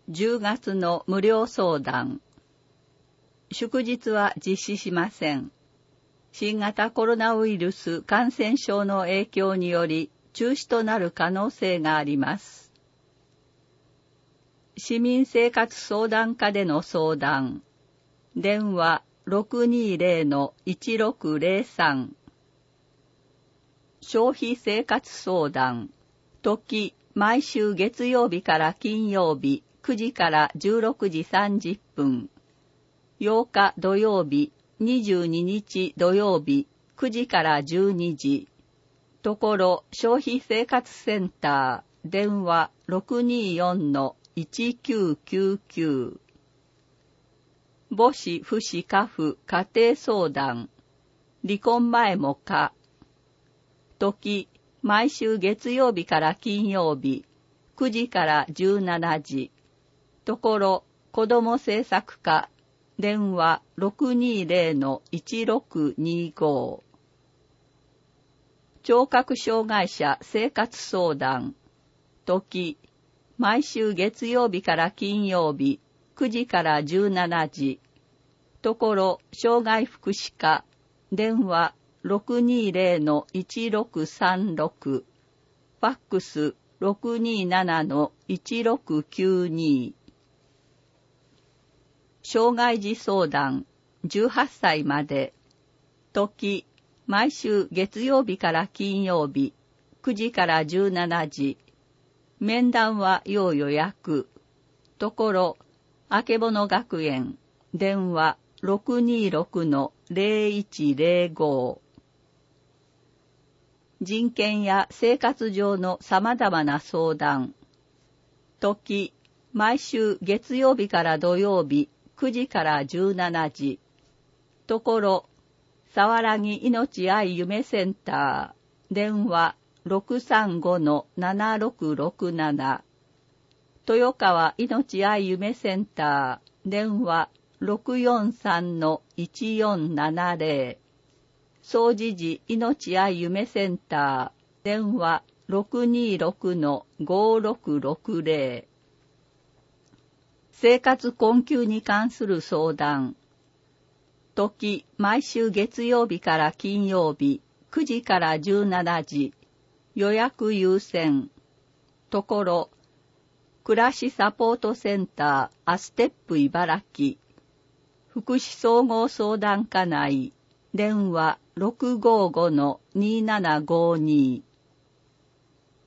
10月の無料相談。祝日は実施しません。新型コロナウイルス感染症の影響により中止となる可能性があります。市民生活相談課での相談。電話 620-1603。消費生活相談。時、毎週月曜日から金曜日9時から16時30分。8日土曜日、22日土曜日9時から12時。ところ消費生活センター、電話 624-1999。母子父子家父家庭相談。離婚前もか。時、毎週月曜日から金曜日、9時から17時。ところ、子ども政策課、電話 620-1625。聴覚障害者生活相談。時、毎週月曜日から金曜日、9時から17時。ところ、障害福祉課、電話620-1636。ファックス 627-1692。障害児相談、18歳まで。時、毎週月曜日から金曜日、9時から17時。面談は要予約。ところ、あけぼの学園、電話626-0105。人権や生活上の様々な相談。時、毎週月曜日から土曜日、9時から17時。ところ、さわらぎ命愛夢センター、電話635-7667。豊川命愛夢センター、電話643-1470。総持寺命愛夢センター、電話626-5660。生活困窮に関する相談。時、毎週月曜日から金曜日、9時から17時。予約優先。ところ、暮らしサポートセンター、アステップ茨城。福祉総合相談課内。電話655-2752。